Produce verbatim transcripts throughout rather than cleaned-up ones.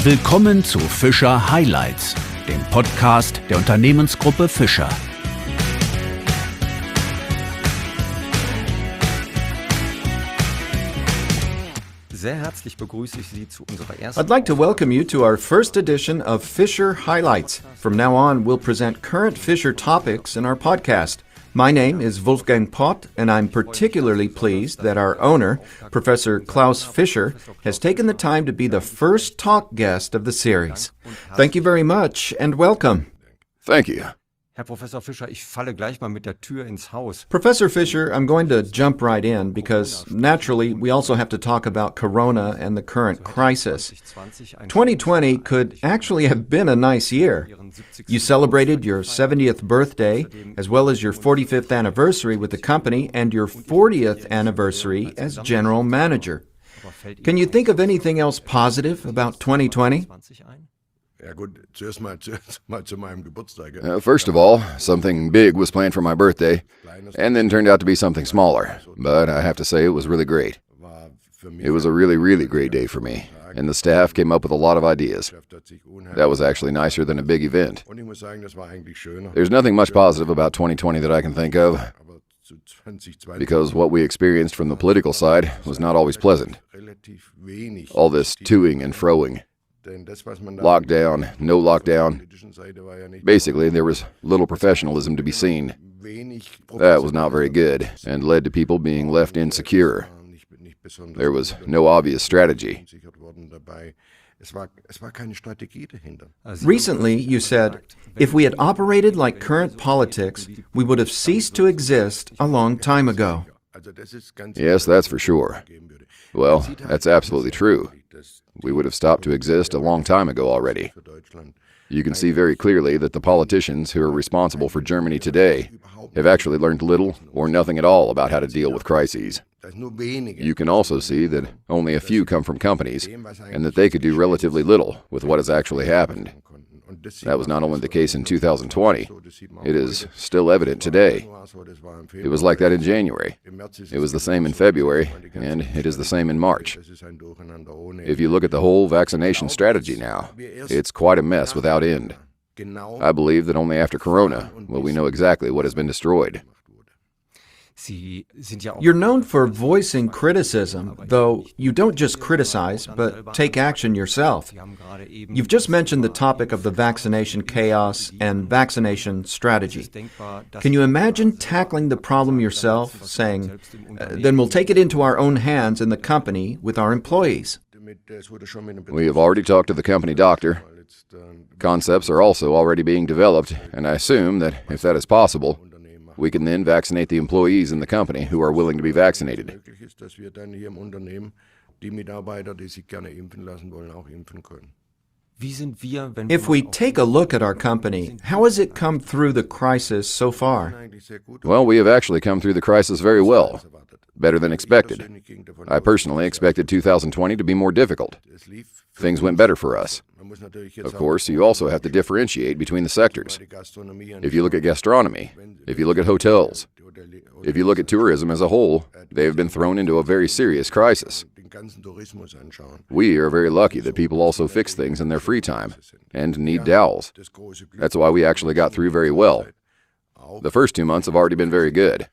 Willkommen zu Fischer Highlights, dem Podcast der Unternehmensgruppe Fischer. Sehr herzlich begrüße ich Sie zu unserer ersten I'd like to welcome you to our first edition of Fisher Highlights. From now on, we'll present current Fisher topics in our podcast. My name is Wolfgang Pott, and I'm particularly pleased that our owner, Professor Klaus Fischer, has taken the time to be the first talk guest of the series. Thank you very much, and welcome. Thank you. Herr Professor Fischer, ich falle gleich mal mit der Tür ins Haus. Professor Fischer, I'm going to jump right in because naturally we also have to talk about Corona and the current crisis. twenty twenty could actually have been a nice year. You celebrated your seventieth birthday as well as your forty-fifth anniversary with the company and your fortieth anniversary as general manager. Can you think of anything else positive about twenty twenty? Uh, first of all, something big was planned for my birthday, and then turned out to be something smaller. But I have to say it was really great. It was a really, really great day for me, and the staff came up with a lot of ideas. That was actually nicer than a big event. There's nothing much positive about twenty twenty that I can think of, because what we experienced from the political side was not always pleasant. All this toing and froing. Lockdown, no lockdown. Basically, there was little professionalism to be seen. That was not very good and led to people being left insecure. There was no obvious strategy. Recently, you said, if we had operated like current politics, we would have ceased to exist a long time ago. Yes, that's for sure. Well, that's absolutely true. We would have stopped to exist a long time ago already. You can see very clearly that the politicians who are responsible for Germany today have actually learned little or nothing at all about how to deal with crises. You can also see that only a few come from companies, and that they could do relatively little with what has actually happened. That was not only the case in two thousand twenty, it is still evident today. It was like that in January. It was the same in February, and it is the same in March. If you look at the whole vaccination strategy now, it's quite a mess without end. I believe that only after Corona will we know exactly what has been destroyed. You're known for voicing criticism, though you don't just criticize, but take action yourself. You've just mentioned the topic of the vaccination chaos and vaccination strategy. Can you imagine tackling the problem yourself, saying, uh, then we'll take it into our own hands in the company with our employees? We have already talked to the company doctor. Concepts are also already being developed, and I assume that if that is possible, we can then vaccinate the employees in the company who are willing to be vaccinated. If we take a look at our company, how has it come through the crisis so far? Well, we have actually come through the crisis very well, better than expected. I personally expected two thousand twenty to be more difficult. Things went better for us. Of course, you also have to differentiate between the sectors. If you look at gastronomy, if you look at hotels, if you look at tourism as a whole, they have been thrown into a very serious crisis. We are very lucky that people also fix things in their free time and need dowels. That's why we actually got through very well. The first two months have already been very good.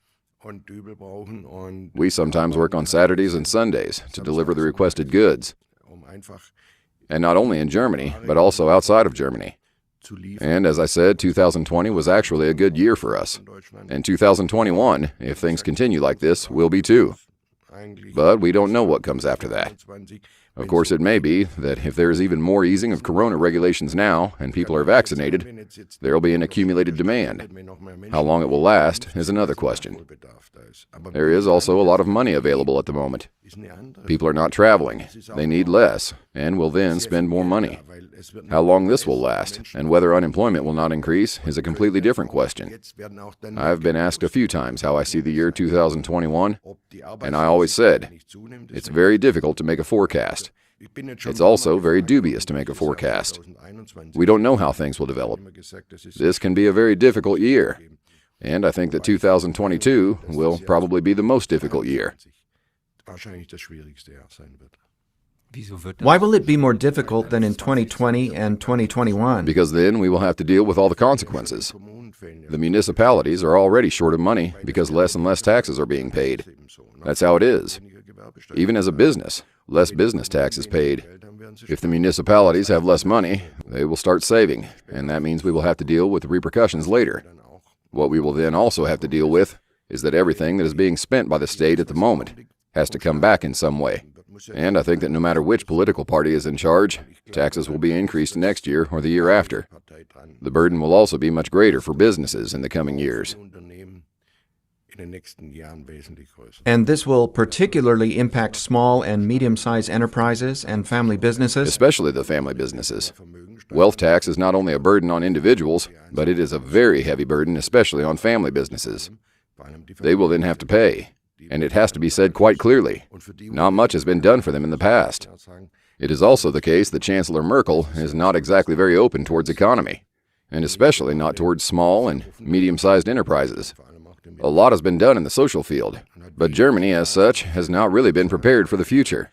We sometimes work on Saturdays and Sundays to deliver the requested goods. And not only in Germany, but also outside of Germany. And as I said, two thousand twenty was actually a good year for us. And two thousand twenty-one, if things continue like this, will be too. But we don't know what comes after that. Of course, it may be that if there is even more easing of corona regulations now and people are vaccinated, there will be an accumulated demand. How long it will last is another question. There is also a lot of money available at the moment. People are not traveling. They need less and will then spend more money. How long this will last and whether unemployment will not increase is a completely different question. I've been asked a few times how I see the year two thousand twenty-one, and I always said, it's very difficult to make a forecast. It's also very dubious to make a forecast. We don't know how things will develop. This can be a very difficult year, and I think that two thousand twenty-two will probably be the most difficult year. Why will it be more difficult than in twenty twenty and twenty twenty-one? Because then we will have to deal with all the consequences. The municipalities are already short of money because less and less taxes are being paid. That's how it is. Even as a business, less business tax is paid. If the municipalities have less money, they will start saving, and that means we will have to deal with the repercussions later. What we will then also have to deal with is that everything that is being spent by the state at the moment has to come back in some way. And I think that no matter which political party is in charge, taxes will be increased next year or the year after. The burden will also be much greater for businesses in the coming years. And this will particularly impact small and medium-sized enterprises and family businesses? Especially the family businesses. Wealth tax is not only a burden on individuals, but it is a very heavy burden, especially on family businesses. They will then have to pay, and it has to be said quite clearly. Not much has been done for them in the past. It is also the case that Chancellor Merkel is not exactly very open towards economy, and especially not towards small and medium-sized enterprises. A lot has been done in the social field, but Germany, as such, has not really been prepared for the future.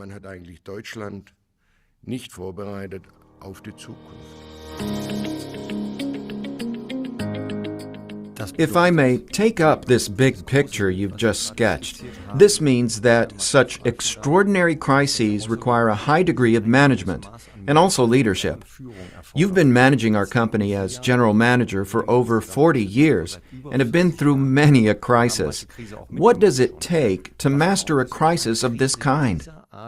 If I may take up this big picture you've just sketched, this means that such extraordinary crises require a high degree of management and also leadership. You've been managing our company as general manager for over forty years and have been through many a crisis. What does it take to master a crisis of this kind?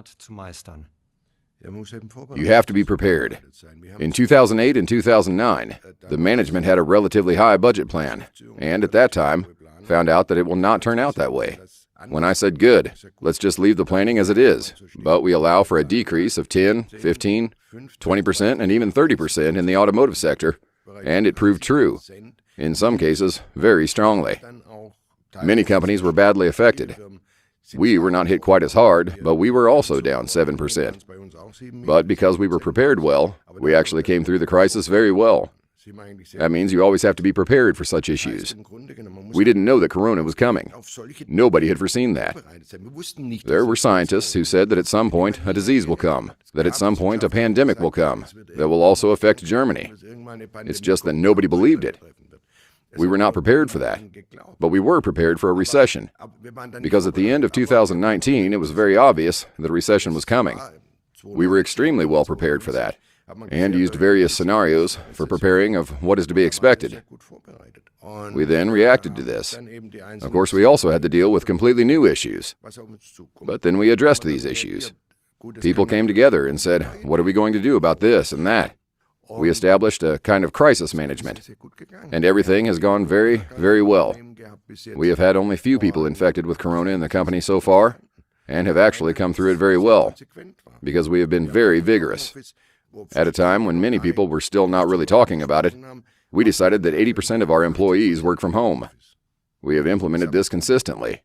You have to be prepared. In two thousand eight and two thousand nine, the management had a relatively high budget plan, and at that time, found out that it will not turn out that way. When I said, good, let's just leave the planning as it is, but we allow for a decrease of ten, fifteen, twenty percent, and even thirty percent in the automotive sector, and it proved true. In some cases, very strongly. Many companies were badly affected. We were not hit quite as hard, but we were also down seven percent. But because we were prepared well, we actually came through the crisis very well. That means you always have to be prepared for such issues. We didn't know that Corona was coming. Nobody had foreseen that. There were scientists who said that at some point a disease will come, that at some point a pandemic will come, that will also affect Germany. It's just that nobody believed it. We were not prepared for that, but we were prepared for a recession, because at the end of two thousand nineteen, it was very obvious that a recession was coming. We were extremely well prepared for that, and used various scenarios for preparing of what is to be expected. We then reacted to this. Of course, we also had to deal with completely new issues, but then we addressed these issues. People came together and said, what are we going to do about this and that? We established a kind of crisis management, and everything has gone very, very well. We have had only few people infected with Corona in the company so far, and have actually come through it very well, because we have been very vigorous. At a time when many people were still not really talking about it, we decided that eighty percent of our employees work from home. We have implemented this consistently.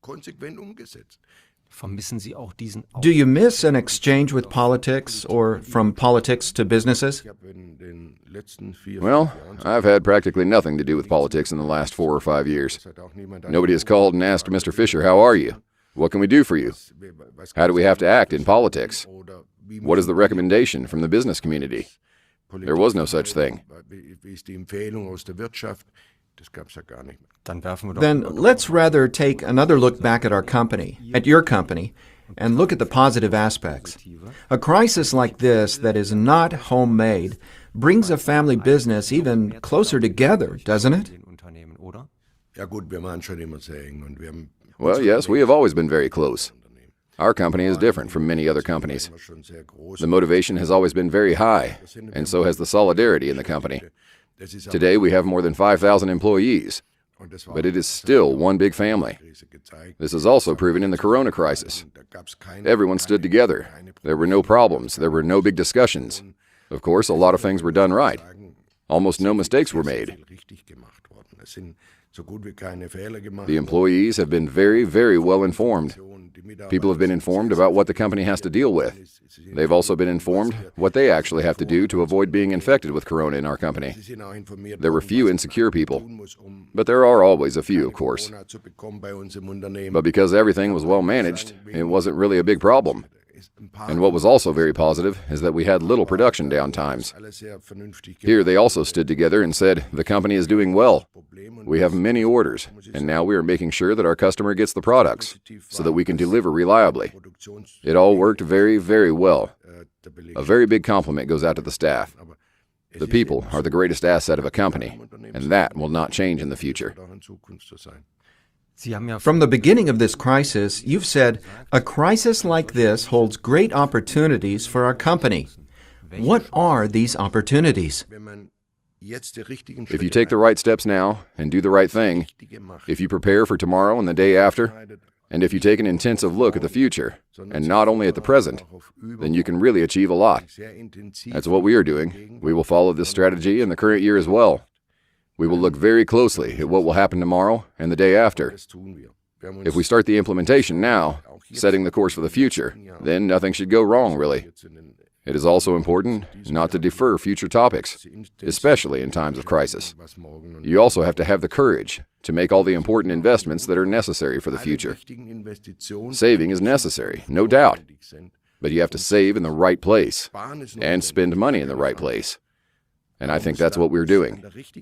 Do you miss an exchange with politics, or from politics to businesses? Well, I've had practically nothing to do with politics in the last four or five years. Nobody has called and asked Mister Fischer, how are you? What can we do for you? How do we have to act in politics? What is the recommendation from the business community? There was no such thing. Then let's rather take another look back at our company, at your company, and look at the positive aspects. A crisis like this that is not homemade brings a family business even closer together, doesn't it? Well, yes, we have always been very close. Our company is different from many other companies. The motivation has always been very high, and so has the solidarity in the company. Today we have more than five thousand employees, but it is still one big family. This is also proven in the Corona crisis. Everyone stood together. There were no problems. There were no big discussions. Of course, a lot of things were done right. Almost no mistakes were made. The employees have been very, very well informed. People have been informed about what the company has to deal with. They've also been informed what they actually have to do to avoid being infected with Corona in our company. There were few insecure people, but there are always a few, of course. But because everything was well managed, it wasn't really a big problem. And what was also very positive is that we had little production downtimes. Here they also stood together and said, the company is doing well. We have many orders, and now we are making sure that our customer gets the products so that we can deliver reliably. It all worked very, very well. A very big compliment goes out to the staff. The people are the greatest asset of a company, and that will not change in the future. From the beginning of this crisis, you've said, a crisis like this holds great opportunities for our company. What are these opportunities? If you take the right steps now and do the right thing, if you prepare for tomorrow and the day after, and if you take an intensive look at the future, and not only at the present, then you can really achieve a lot. That's what we are doing. We will follow this strategy in the current year as well. We will look very closely at what will happen tomorrow and the day after. If we start the implementation now, setting the course for the future, then nothing should go wrong, really. It is also important not to defer future topics, especially in times of crisis. You also have to have the courage to make all the important investments that are necessary for the future. Saving is necessary, no doubt, but you have to save in the right place and spend money in the right place. And I think that's what we're doing.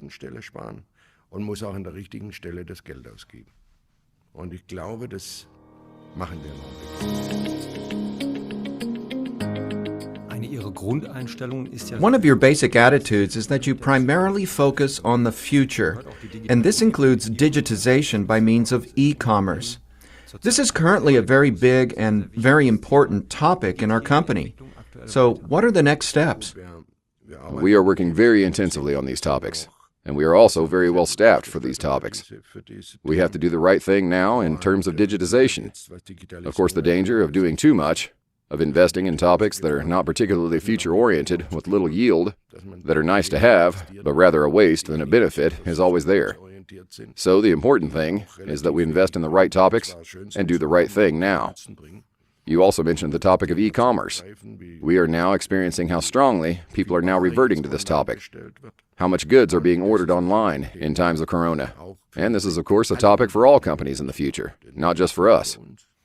One of your basic attitudes is that you primarily focus on the future, and this includes digitization by means of e-commerce. This is currently a very big and very important topic in our company. So what are the next steps? We are working very intensively on these topics, and we are also very well staffed for these topics. We have to do the right thing now in terms of digitization. Of course, the danger of doing too much, of investing in topics that are not particularly future-oriented with little yield, that are nice to have, but rather a waste than a benefit, is always there. So the important thing is that we invest in the right topics and do the right thing now. You also mentioned the topic of e-commerce. We are now experiencing how strongly people are now reverting to this topic, how much goods are being ordered online in times of Corona. And this is, of course, a topic for all companies in the future, not just for us.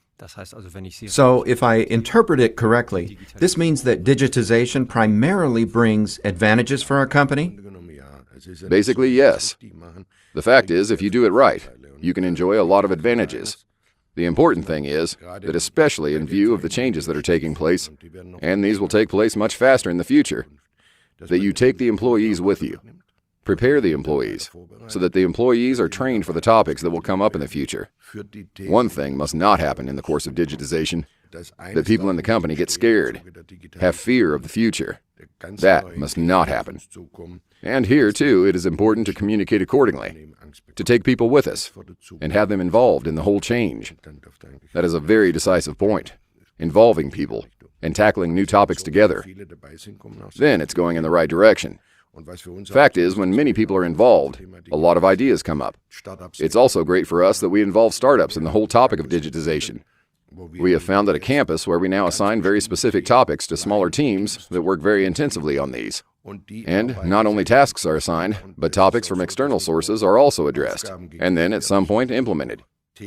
So, if I interpret it correctly, this means that digitization primarily brings advantages for our company? Basically, yes. The fact is, if you do it right, you can enjoy a lot of advantages. The important thing is that, especially in view of the changes that are taking place, and these will take place much faster in the future, that you take the employees with you. Prepare the employees so that the employees are trained for the topics that will come up in the future. One thing must not happen in the course of digitization, that people in the company get scared, have fear of the future. That must not happen. And here, too, it is important to communicate accordingly, to take people with us, and have them involved in the whole change. That is a very decisive point, involving people and tackling new topics together. Then it's going in the right direction. Fact is, when many people are involved, a lot of ideas come up. It's also great for us that we involve startups in the whole topic of digitization. We have found that a campus where we now assign very specific topics to smaller teams that work very intensively on these. And not only tasks are assigned, but topics from external sources are also addressed, and then at some point implemented.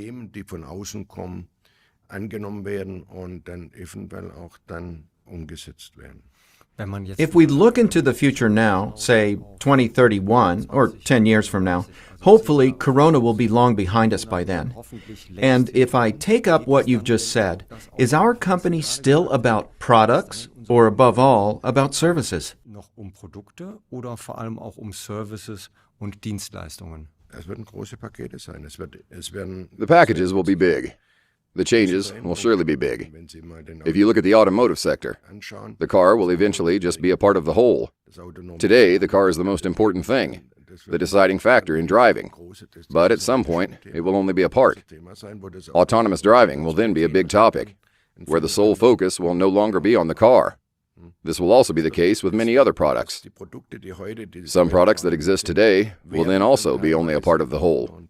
If we look into the future now, say twenty thirty-one or ten years from now, hopefully Corona will be long behind us by then. And if I take up what you've just said, is our company still about products or above all about services? Produkte oder vor allem auch um Services und Dienstleistungen? The packages will be big. The changes will surely be big. If you look at the automotive sector, the car will eventually just be a part of the whole. Today, the car is the most important thing, the deciding factor in driving. But at some point, it will only be a part. Autonomous driving will then be a big topic, where the sole focus will no longer be on the car. This will also be the case with many other products. Some products that exist today will then also be only a part of the whole.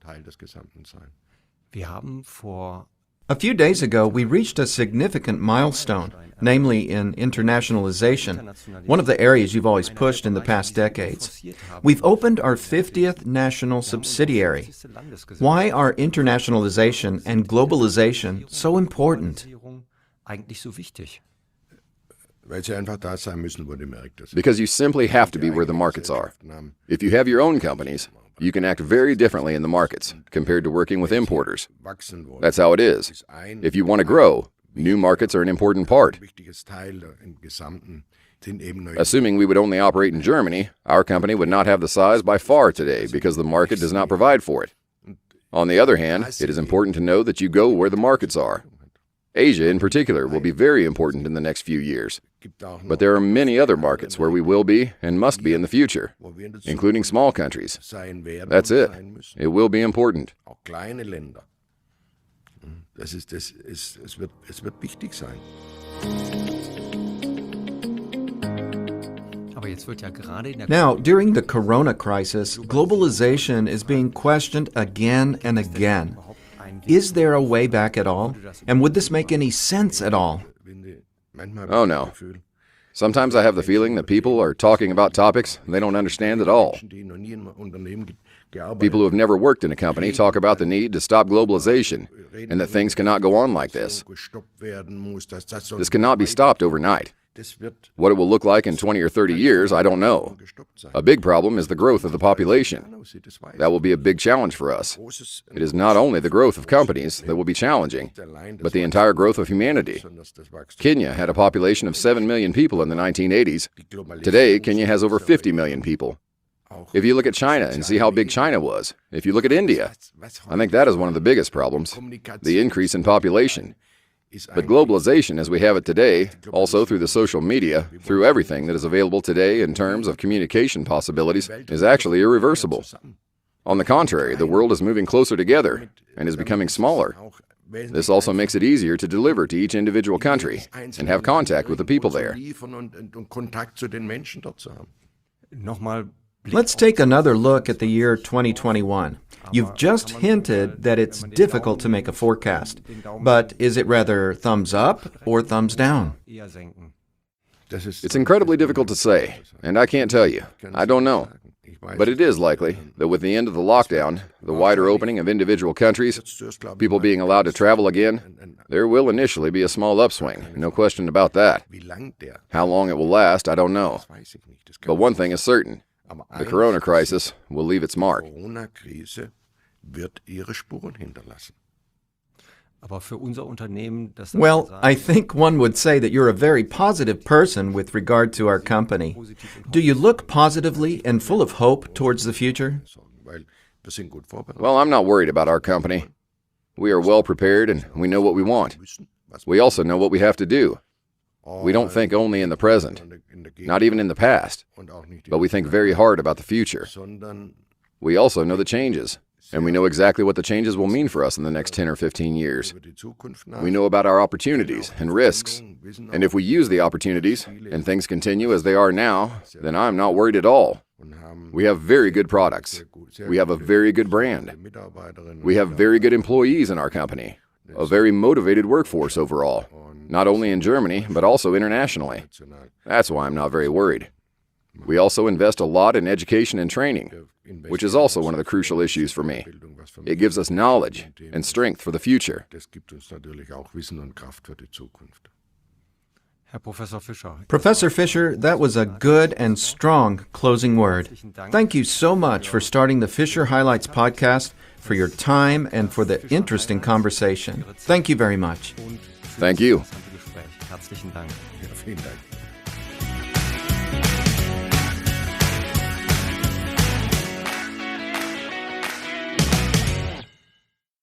A few days ago, we reached a significant milestone, namely in internationalization, one of the areas you've always pushed in the past decades. We've opened our fiftieth national subsidiary. Why are internationalization and globalization so important? eigentlich so wichtig? Because you simply have to be where the markets are. If you have your own companies, you can act very differently in the markets compared to working with importers. That's how it is. If you want to grow, new markets are an important part. Assuming we would only operate in Germany, our company would not have the size by far today because the market does not provide for it. On the other hand, it is important to know that you go where the markets are. Asia, in particular, will be very important in the next few years. But there are many other markets where we will be and must be in the future, including small countries. That's it. It will be important. Now, during the corona crisis, globalization is being questioned again and again. Is there a way back at all? And would this make any sense at all? Oh, no. Sometimes I have the feeling that people are talking about topics they don't understand at all. People who have never worked in a company talk about the need to stop globalization and that things cannot go on like this. This cannot be stopped overnight. What it will look like in twenty or thirty years, I don't know. A big problem is the growth of the population. That will be a big challenge for us. It is not only the growth of companies that will be challenging, but the entire growth of humanity. Kenya had a population of seven million people in the nineteen eighties. Today, Kenya has over fifty million people. If you look at China and see how big China was, if you look at India, I think that is one of the biggest problems, the increase in population. But globalization as we have it today, also through the social media, through everything that is available today in terms of communication possibilities, is actually irreversible. On the contrary, the world is moving closer together and is becoming smaller. This also makes it easier to deliver to each individual country and have contact with the people there. Let's take another look at the year twenty twenty-one. You've just hinted that it's difficult to make a forecast, but is it rather thumbs up or thumbs down? It's incredibly difficult to say, and I can't tell you. I don't know. But it is likely that with the end of the lockdown, the wider opening of individual countries, people being allowed to travel again, there will initially be a small upswing, no question about that. How long it will last, I don't know. But one thing is certain. The corona crisis will leave its mark. Well, I think one would say that you're a very positive person with regard to our company. Do you look positively and full of hope towards the future? Well, I'm not worried about our company. We are well prepared and we know what we want. We also know what we have to do. We don't think only in the present, not even in the past, but we think very hard about the future. We also know the changes, and we know exactly what the changes will mean for us in the next ten or fifteen years. We know about our opportunities and risks, and if we use the opportunities and things continue as they are now, then I'm not worried at all. We have very good products. We have a very good brand. We have very good employees in our company, a very motivated workforce overall. Not only in Germany, but also internationally. That's why I'm not very worried. We also invest a lot in education and training, which is also one of the crucial issues for me. It gives us knowledge and strength for the future. Professor Fischer, that was a good and strong closing word. Thank you so much for starting the Fischer Highlights podcast, for your time, and for the interesting conversation. Thank you very much. Thank you. Herzlichen Dank. Ja, vielen Dank.